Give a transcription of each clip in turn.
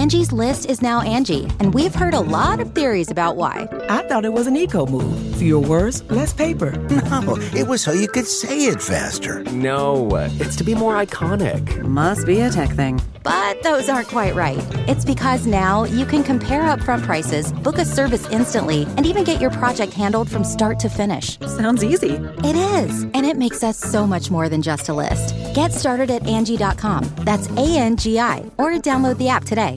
Angie's List is now Angie, and we've heard a lot of theories about why. I thought it was an eco move. Fewer words, less paper. No, it was so you could say it faster. No, it's to be more iconic. Must be a tech thing. But those aren't quite right. It's because now you can compare upfront prices, book a service instantly, and even get your project handled from start to finish. Sounds easy. It is, and it makes us so much more than just a list. Get started at Angie.com. That's ANGI, or download the app today.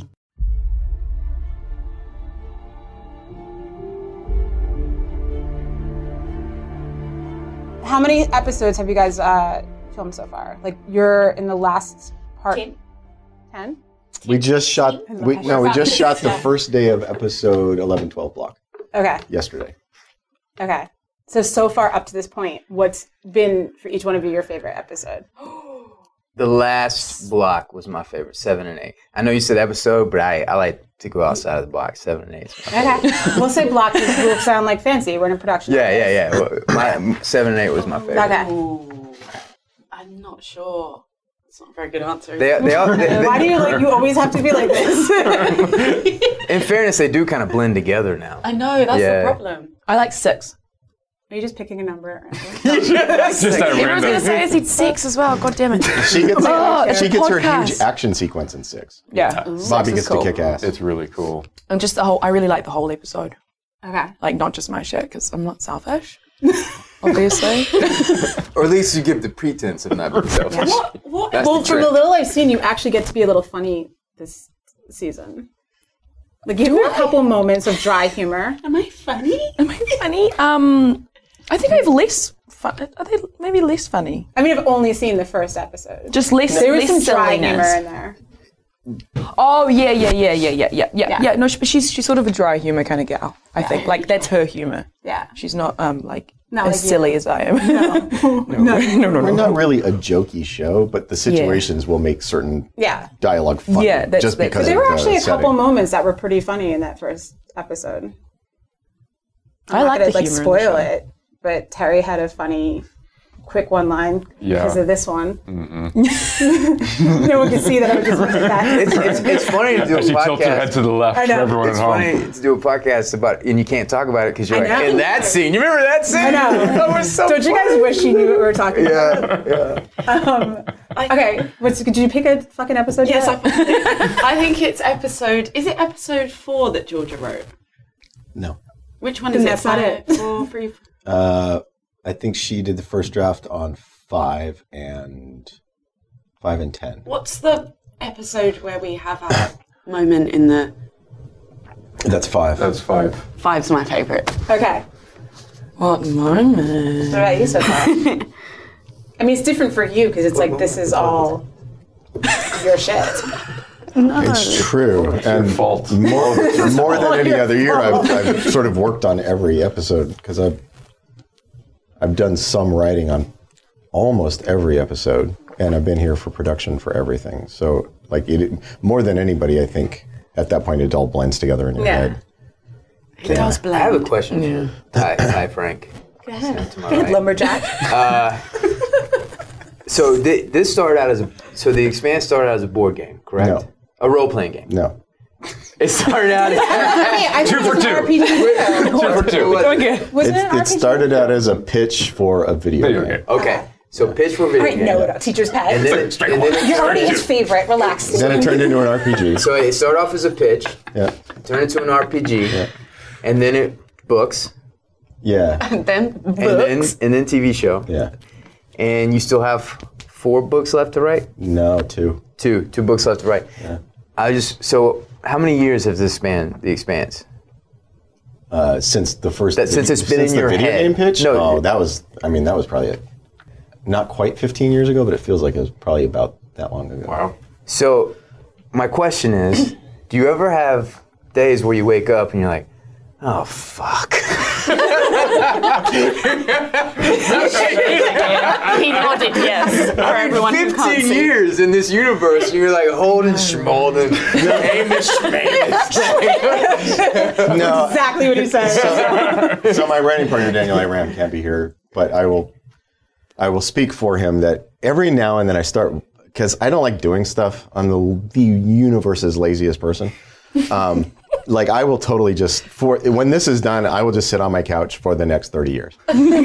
How many episodes have you guys filmed so far? Like, you're in the last part. 10? We just shot. We just shot the first day of episode 11-12 block. Okay. Yesterday. Okay. So far up to this point, what's been for each one of you your favorite episode? The last block was my favorite, 7 and 8. I know you said episode, but I like to go outside of the block. 7 and 8. Okay. We'll say block because it will sound like fancy. We're in a production. Yeah. Well, my 7 and 8 was my favorite. Okay. Ooh, I'm not sure. It's not a very good answer. Why do you always have to be like this? In fairness, they do kind of blend together now. I know, that's the problem. I like 6. Are you just picking a number? Just that I was random. going to say I said 6 as well. God damn it. She gets her podcast. huge action sequence in 6. Yeah. Bobby gets to kick ass. It's really cool. And just I really like the whole episode. Okay. Like, not just my shit, because I'm not selfish. Obviously. Or at least you give the pretense of not being selfish. What? That's Well, the from trick. the little I've seen, you actually get to be a little funny this season. Like, you have a couple moments of dry humor. Am I funny? I think I have less fun. Are they maybe less funny? I mean, I've only seen the first episode. Just less. There was less some dry silliness. humor in there. Oh yeah. No, but she's sort of a dry humor kind of gal. I think like that's her humor. Yeah. She's not like Not as like silly you. as I am. No. We're not really a jokey show, but the situations will make certain Yeah. dialogue funny. Yeah, that's- just that's- because There were of the actually a couple setting. moments that were pretty funny in that first episode. I like I'm not the gonna, humor in the spoil show. it, but Terry had a funny, quick one line because of this one. No one can see that I was just looking at that. It's funny to do a She tilts her head podcast. to the left I for know. everyone It's at home. funny to do a podcast about, and you can't talk about it because you're I like, know. in that scene. You remember that scene? I know. That was so Don't you guys wish you knew what we were talking about? Yeah. Okay, did you pick a fucking episode? Yes, yet? I think it's episode 4 that Georgia wrote? No. Which one Then is it? that's not it. 4, 3, I think she did the first draft on 5 and 10. What's the episode where we have our moment in the... That's 5. That's 5. 5's my favourite. Okay. What moment? What about you so far? I mean, it's different for you because it's like this is all your shit. It's true. And fault. more than any other year, I've sort of worked on every episode because I've done some writing on almost every episode, and I've been here for production for everything. So, like, more than anybody, I think at that point it all blends together in your head. It does blend. I have a question for you. Hi, Frank. Go ahead, lumberjack. So this started out so The Expanse started out as a board game, correct? No. A role-playing game. No. It started out as... 2 for 2. 2 for 2. Wasn't it an It RPG? started out as a pitch for a video game. Okay, so pitch for video All right, game. no, teacher's pet. And then You're already his favorite. Relax. Then it turned into an RPG. So it started off as a pitch, Yeah. turned into an RPG, and then it books, Yeah. And then and then TV show. Yeah. And you still have 4 books left to write? No, 2. Two books left to write. Yeah. So how many years has this spanned The Expanse? Since the first. Since it's been in your video head. game pitch? No. that was probably not quite 15 years ago, but it feels like it was probably about that long ago. Wow. So my question is, do you ever have days where you wake up and you're like, oh, fuck. he nodded yes. For everyone who can't 15 see. years in this universe, and you're like Holden Schmalden, Amos Schmanis. No. Exactly what he said. So my writing partner Daniel Aram can't be here, but I will speak for him that every now and then I start because I don't like doing stuff. I'm the universe's laziest person. Like I will totally just when this is done, I will just sit on my couch for the next 30 years.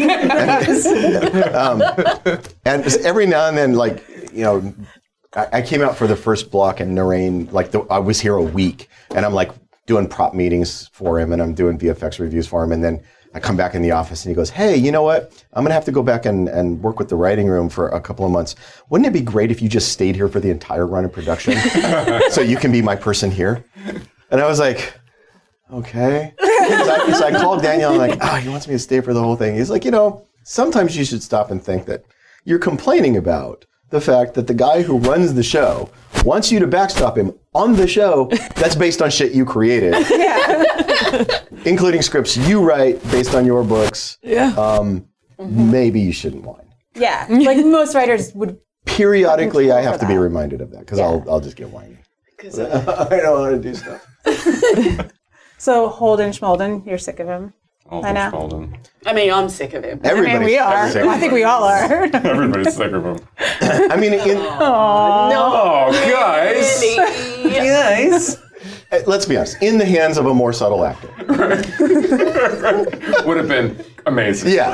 And every now and then, like, you know, I came out for the first block and Narain, like I was here a week and I'm like doing prop meetings for him and I'm doing VFX reviews for him. And then I come back in the office and he goes, hey, you know what? I'm going to have to go back and work with the writing room for a couple of months. Wouldn't it be great if you just stayed here for the entire run of production so you can be my person here? And I was like, okay. So I called Daniel and I'm like, he wants me to stay for the whole thing. He's like, you know, sometimes you should stop and think that you're complaining about the fact that the guy who runs the show wants you to backstop him on the show that's based on shit you created. Including scripts you write based on your books. Maybe you shouldn't whine. Yeah, like most writers would. Periodically, I have to be reminded of that because I'll just get whiny. I don't want to do stuff. So Holden Schmolden, you're sick of him. Holden Schmolden. I mean, I'm sick of him. We are. I think we all are. Everybody's sick of him. I mean, guys. Really? Guys. Let's be honest. In the hands of a more subtle actor, would have been amazing. Yeah.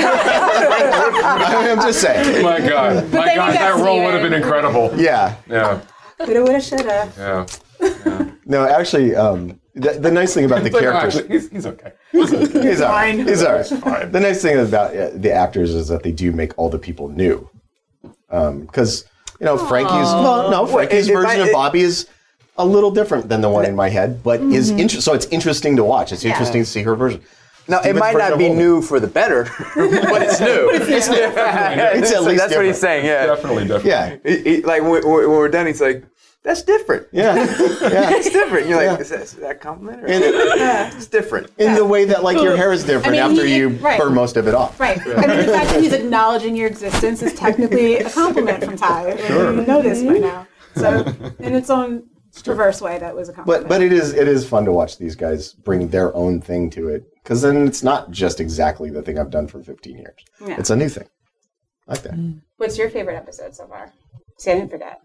I'm just saying. My God, that role would have been incredible. Yeah. Woulda, shoulda. Yeah. No, actually, the nice thing about the characters. Actually, he's okay. He's all right. He's all right. The nice thing about the actors is that they do make all the people new. Because, you know, Frankie's version of Bobby is a little different than the one in my head, but is so it's interesting to watch. It's interesting to see her version. Now, it might not be new for the better, but it's new. It's at least that's what he's saying, yeah. Definitely. Yeah. Like, when we're done, he's like, that's different. Yeah. It's different. You're like, is that a compliment? Or it's different. In the way that, like, your hair is different after you burn most of it off. Right. I mean, the fact that he's acknowledging your existence is technically a compliment from Ty. Sure. You know this by now. So, in its own perverse way, that was a compliment. But it is fun to watch these guys bring their own thing to it. Because then it's not just exactly the thing I've done for 15 years. Yeah. It's a new thing. I like that. What's your favorite episode so far? See, I didn't forget.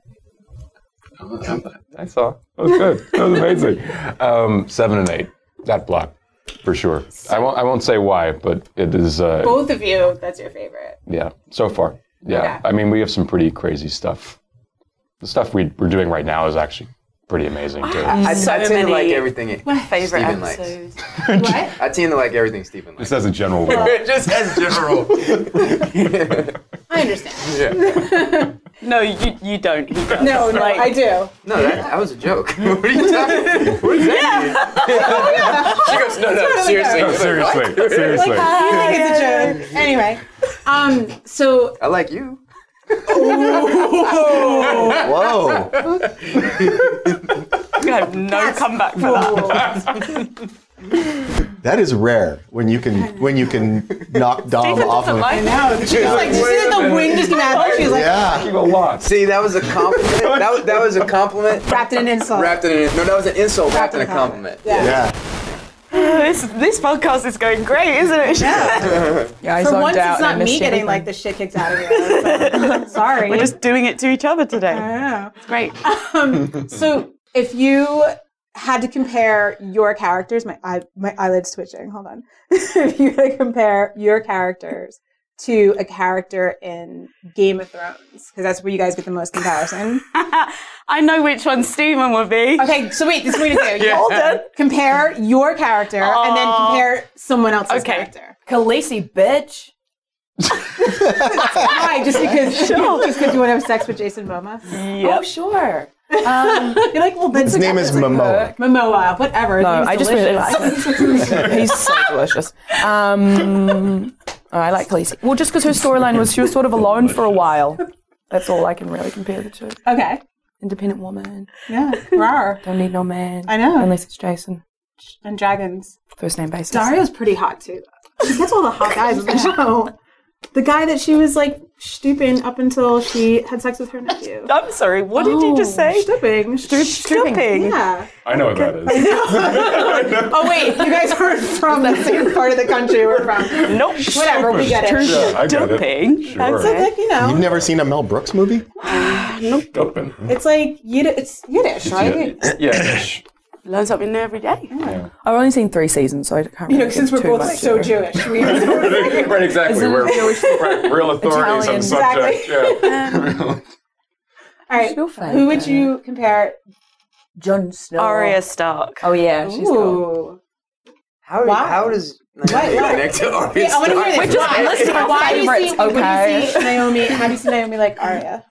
I saw. That was good. That was amazing. 7 and 8. That block, for sure. I won't say why, but it is. Both of you, that's your favorite. Yeah, so far. Yeah. Okay. I mean, we have some pretty crazy stuff. The stuff we're doing right now is actually pretty amazing, too. I tend to like everything my favorite Stephen episodes. Likes. What? I tend to like everything Stephen likes. Just as a general rule. Just as general. I understand. Yeah. No, you don't. He does. No, I do. No, that was a joke. What are you talking about? What does that mean? She goes, no, seriously. No, seriously. Like, you think it's a joke. Anyway, so... I like you. Whoa. You have no comeback for that. That is rare when you can knock Dom off of. I know. She's like, did you see that the wind just came out of her? She's like, a lot. See, that was a compliment. that was a compliment. Wrapped in an insult. No, that was an insult wrapped in a compliment. Yeah. This podcast is going great, isn't it? Yeah. For once, it's not me getting like the shit kicked out of me. Sorry. We're just doing it to each other today. I know. It's great. So, if you had to compare your characters, my eyelid's twitching. Hold on. If you had to compare your characters to a character in Game of Thrones, because that's where you guys get the most comparison. I know which one Stephen will be. Okay, so wait, this is what we're going to do. Hold on. Compare your character and then compare someone else's character. Khaleesi, bitch. Why? Just because you want to have sex with Jason Momoa? Yep. Oh, sure. You're like, well, his name is Momoa. Momoa, whatever. No, I just really like him. He's so delicious. I like Khaleesi. Well, just because her storyline was she was sort of alone for a while. That's all I can really compare the two. Okay. Independent woman. Yeah. Rawr. Don't need no man. I know. Unless it's Jason. And dragons. First name basis. Dario's pretty hot too. He gets all the hot guys on the show. The guy that she was like stooping up until she had sex with her nephew. I'm sorry, what did you just say? Stooping. Stooping. Yeah. I know what that is. Oh wait, you guys aren't from the same part of the country we're from. Nope. Whatever, we get it. Yeah, I get it. Stooping. Sure. That's like, you know. You've never seen a Mel Brooks movie? Stooping. It's like it's Yiddish, right? Yeah. Learn something new every day. I've only seen 3 seasons, so I can't. You know, really since give we're too both much so to it. Jewish. Right, exactly. We're real authorities on the subject. Yeah. All right, Your favourite? who would you compare? Jon Snow. Arya Stark. Oh yeah, she's cool. Ooh. How does Naomi connect to Arya I want to hear Stark? this. We're just listing our Why do you favourites, see- when okay? you see Naomi, how do you see Naomi like Arya?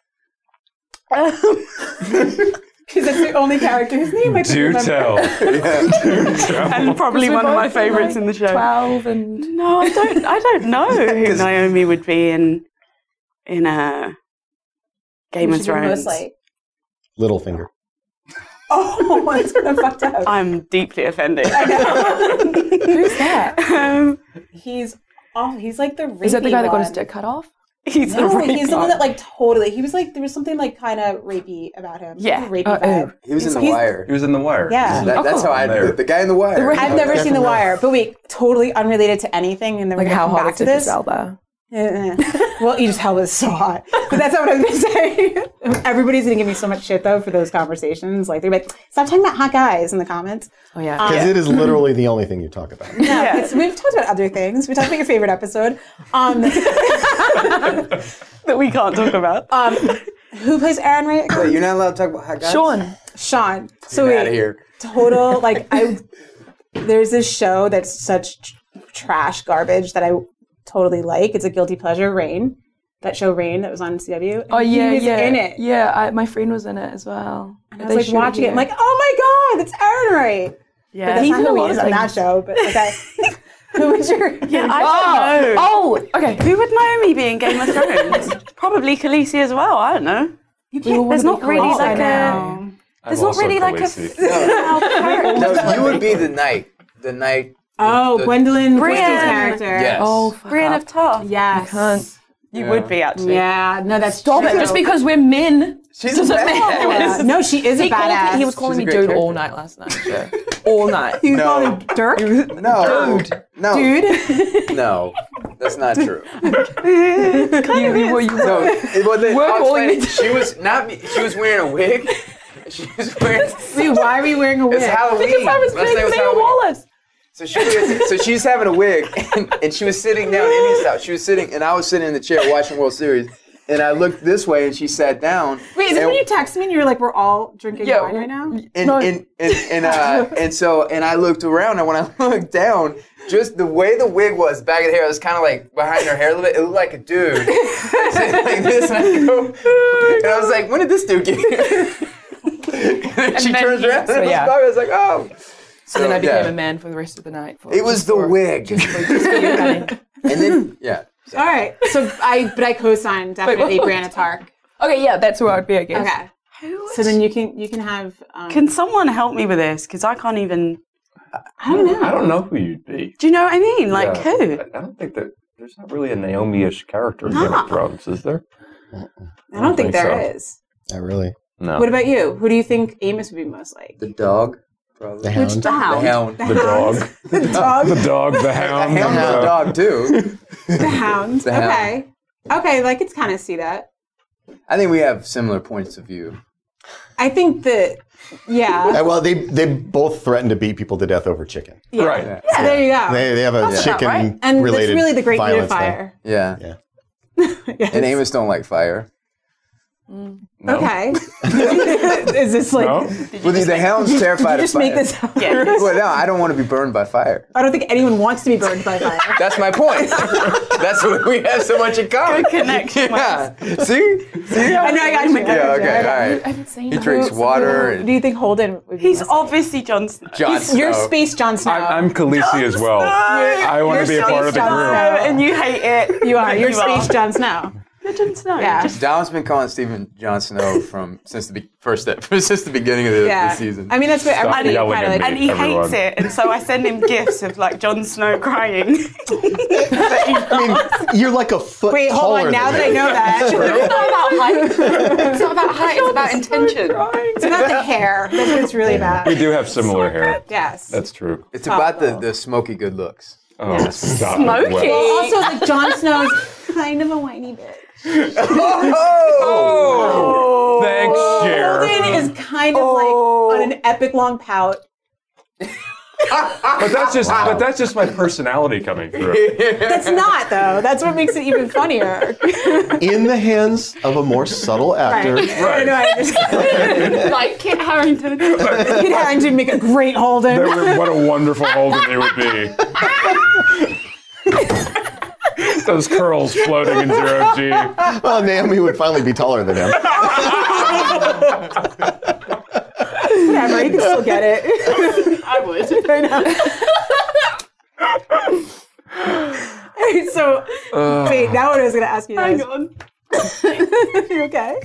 Because that's the only character whose name I can Do remember. tell. And probably one of my favourites in the show. 12 and No, I don't know who Naomi would be in a Game Who of should be most Thrones. like? Littlefinger. Oh, that's kind of fucked up. I'm deeply offended. who's that? He's like the rapey Is that the guy that got his one. dick cut off? He's No, the he's the one that like totally. He was like there was something like kind of rapey about him. Yeah. Rapey vibe. He was in The He's- Wire. He was in The Wire. Yeah. That's how I There. the guy in The Wire. I've never seen The Wire, but wait, totally unrelated to anything, and then we're Like gonna how come hot back is to Idris this. Elba? Well, Idris Elba is so hot, but that's not what I was gonna say. Everybody's gonna give me so much shit though for those conversations. Like they're like, stop talking about hot guys in the comments. Oh yeah. Because it is literally the only thing you talk about. No, it's, we've talked about other things. We talked about your favorite episode. that we can't talk about. Who plays Aaron right? Wait, you're not allowed to talk about hot guys? Sean. So Get out of wait, here. total like there's this show that's such trash garbage that I totally like. It's a guilty pleasure. Rain, that show Rain that was on CW. Oh yeah, he was yeah. in it. Yeah, my friend was in it as well. And I was like watching it. I'm like, oh my god, it's Aaron Wright. Yeah, But that's he's not in who a he lot is of on that things. show. But okay, who was your? Yeah, I don't know. Oh, okay. Who would Naomi be in Game of Thrones? Probably Khaleesi as well. I don't know. There's not really like a. There's not really like a. No, you would be the knight. The knight. Oh, Gwendolyn Christie's Brienne. character. Yes. Oh, fuck Brienne up. of Tarth. Yes. You would be actually. Yeah. No, that's Stop it. true. Just because we're men. She's doesn't a mean badass. Yeah. No, she is a He badass. was calling She's me a great dude all character. night last night. Yeah. All night. You No. call him Dirk? No. No. Dude. No. That's not true. You were. No. We're calling it- She was not. She was wearing a wig. She was wearing. Wait, why are we wearing a wig? It's Halloween. Because I was Last playing night was Mia Halloween. Wallace. So she's having a wig, and she was sitting down. Emmy's out. She was sitting, and I was sitting in the chair watching World Series. And I looked this way, and she sat down. Wait, is this and, when you texted me and you were like, we're all drinking wine right now? and I looked around, and when I looked down, just the way the wig was, back of the hair, it was kind of like behind her hair a little bit. It looked like a dude sitting like this, and I was like, when did this dude get here? And then she turns around, and I was like, oh. So then I became a man for the rest of the night. It was the wig. Just for you, honey. And then, yeah. All right. So I co-signed definitely what? Brianna Tark. Okay, yeah, that's who I would be, I guess. Okay. So then you can have. Can someone help me with this? Because I can't even. I don't know. I don't know who you'd be. Do you know what I mean? Like Yeah. who? I don't think that there's not really a Naomi-ish character in Game of Thrones, is there? I don't think there is. Not really. No. What about you? Who do you think Amos would be most like? The dog, probably. The Hound. The Hound. The Hound. The dog. The dog. The dog, the The hound. Hound is a dog, too. The Hound. The Hound. Okay. Okay, I could kind of see that. I think we have similar points of view. I think that, yeah. Well, they both threaten to beat people to death over chicken. Yeah. Right. Yeah, there you go. They have a That's about chicken right. And related that's really the great violence unifier. Yeah. Yeah. Yes. And Amos don't like fire. No. Okay. Is this like? No? Well, the Hound's terrified Did you just of fire. make this up? Well, no, I don't want to be burned by fire. I don't think anyone wants to be burned by fire. That's my point. That's what we have so much in common. Good connection. Yeah. See? I know, I got you. Yeah, okay, all I right. haven't seen He that. drinks water. Who do you think Holden would be? He's most like? obviously Jon Snow. Jon You're Snow. Space Jon Snow. I'm Khaleesi as well. I want to be a part of the Jon group. Snow. And you hate it. You are. You're You Space are. Jon Snow. Jon Snow. Yeah. Don's been calling Stephen Jon Snow since the beginning of the season. I mean, that's what Stop everybody yelling kind of at like. me. And he Everyone. hates it, and so I send him gifts of like Jon Snow crying. I mean, you're like a foot Wait, hold taller on. Now than that I me. know that, It's not about height. It's not about height. It's about intention. it's about the hair. That's what's really bad. We do have similar hair. Yes. That's true. It's about the smoky good looks. Oh, stop. Smoky. Well, Well, also, like Jon Snow's kind of a whiny bitch. Oh, thanks, Cher. Holden is kind of like on an epic long pout. But that's just my personality coming through. That's not though. That's what makes it even funnier. In the hands of a more subtle actor. Right. No, I understand. Like Kit Harington. Kit Harington make a great Holden. What a wonderful Holden they would be. Those curls floating in zero G. Well, Naomi would finally be taller than him. Whatever, you can still get it. I would. Alright, so wait, now what I was gonna ask you guys. Hang on. You okay?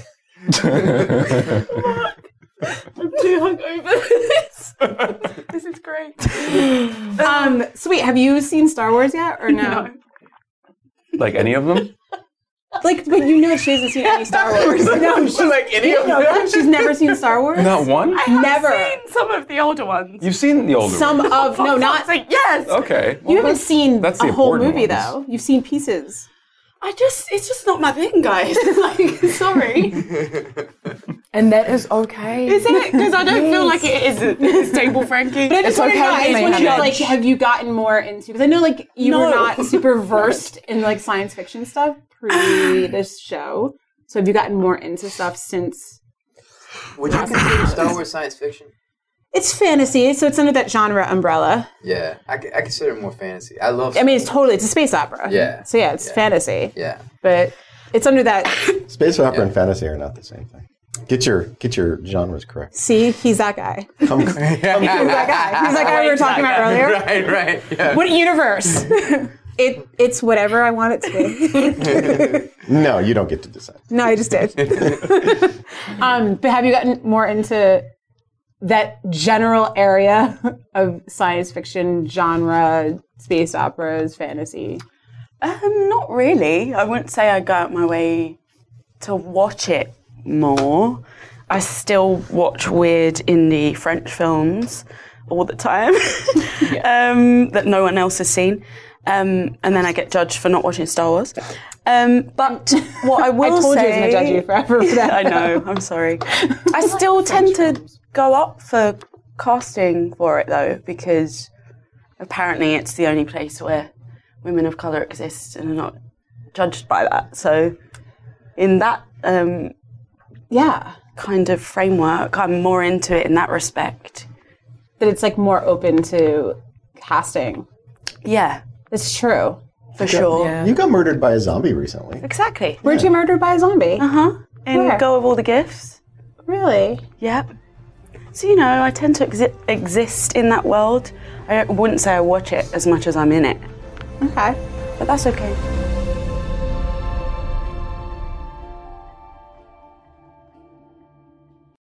I'm too hungover for this. This is great. So wait, have you seen Star Wars yet or no? Like any of them? Like, but you know she hasn't seen any Star Wars. No, she's Like any of no, them? she's never seen Star Wars. Not one? Never. I've seen some of the older ones. You've seen the older Some one. of no, not. Like, yes. Okay. You haven't seen that's the a whole important movie ones. though. You've seen pieces. It's just not my thing, guys. Like, sorry. And that is okay. Is it? Because I don't feel like it is a stable Frankie. But I just want to know. I just want to know, Judge. like, have you gotten more into? Because I know, like, you were No. not super versed in like science fiction stuff pre this show. So have you gotten more into stuff since? Would you consider Star Wars science fiction? It's fantasy, so it's under that genre umbrella. Yeah, I consider it more fantasy. I love. I mean, it's a space opera. Yeah. So yeah, it's fantasy. Yeah. But it's under that. Space opera and fantasy are not the same thing. Get your genres correct. See, he's that guy. Come, He's that guy. He's that guy we were talking about earlier. Right. Yeah. What universe? It's whatever I want it to be. no, you don't get to decide. No, I just did. But have you gotten more into that general area of science fiction genre, space operas, fantasy? Not really. I wouldn't say I go out my way to watch it more. I still watch weird indie French films all the time that no one else has seen. And then I get judged for not watching Star Wars. But what I will I told say... you I was going to judge you forever for that. I know, I'm sorry. I still tend to go up for casting for it, though, because apparently it's the only place where women of colour exist and are not judged by that. So in that kind of framework, I'm more into it in that respect. That it's like more open to casting. Yeah. It's true. For sure. Yeah. You got murdered by a zombie recently. Exactly. Weren't you murdered by a zombie? Uh-huh. In Where? Go of All the Gifts. Really? Yep. So, I tend to exist in that world. I wouldn't say I watch it as much as I'm in it. Okay. But that's okay.